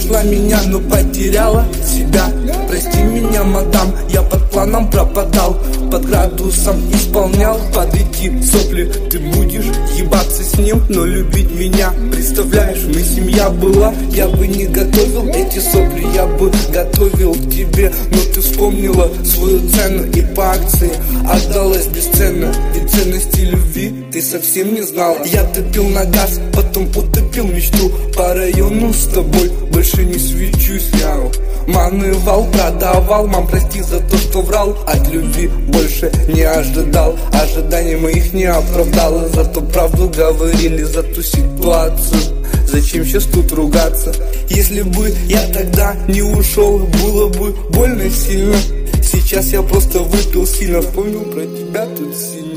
нашла меня, но потеряла себя. Прости меня, мадам, я под планом пропадал, под градусом исполнял, под эти сопли. Ты будешь ебаться с ним, но любить меня. Представляешь, мы семья была, я бы не готовил эти сопли, я бы готовил тебе. Но ты вспомнила свою цену и по акции отдалась бесценно. Ведь ценности любви ты совсем не знала. Я топил на газ, потом утопил мечту. По району с тобой больше не свечусь. Я манывал, продавал. Мам, прости за то, что врал. От любви больше не ожидал, ожиданий моих не оправдало. Зато правду говорили за ту ситуацию. Зачем сейчас тут ругаться? Если бы я тогда не ушел, было бы больно сильно. Сейчас я просто выпил сильно, вспомнил про тебя тут сильней.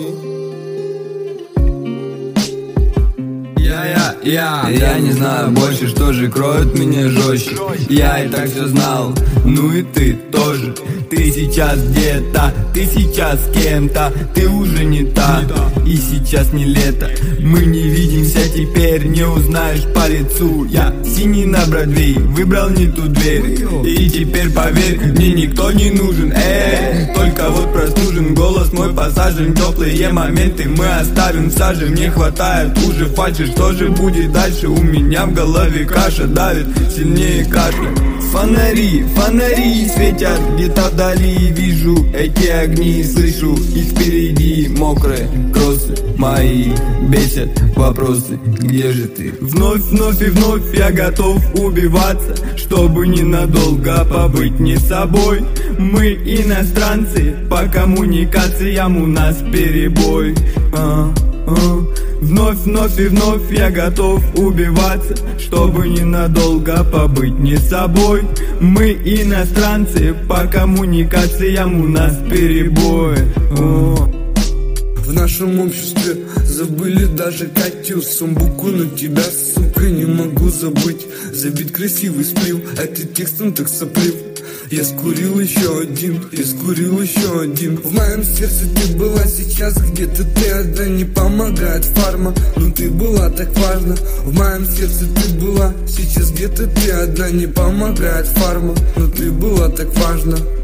Я не знаю больше, что же кроет меня жестче. Я и так все знал, ну и ты тоже. Ты сейчас где-то, ты сейчас с кем-то, ты уже не та. И сейчас не лето, мы не видимся теперь, не узнаешь по лицу. Я синий на Бродвей, выбрал не ту дверь. И теперь поверь, мне никто не нужен. Только вот простужен голос мой посажен. Теплые моменты мы оставим в саже. Мне хватает уже фальши, что же будет дальше? У меня в голове каша давит сильнее кашля. Фонари, фонари светят где-то вдали. Вижу эти огни, слышу их впереди. Мокрые кроссы мои бесят вопросы. Где же ты? Вновь, вновь и вновь я готов убиваться, чтобы ненадолго побыть не собой. Мы иностранцы, по коммуникациям у нас перебой. Вновь, вновь и вновь я готов убиваться, чтобы ненадолго побыть не собой. Мы иностранцы, по коммуникациям у нас перебой. В нашем обществе забыли даже Катю Самбуку, но тебя, сука, не могу забыть. Забит красивый сплив, а ты текстом так соплив. Я скурил еще один, я скурил еще один. В моем сердце ты была, сейчас где-то ты одна. Не помогает фарма, но ты была так важна. В моем сердце ты была, сейчас где-то ты одна. Не помогает фарма, но ты была так важна.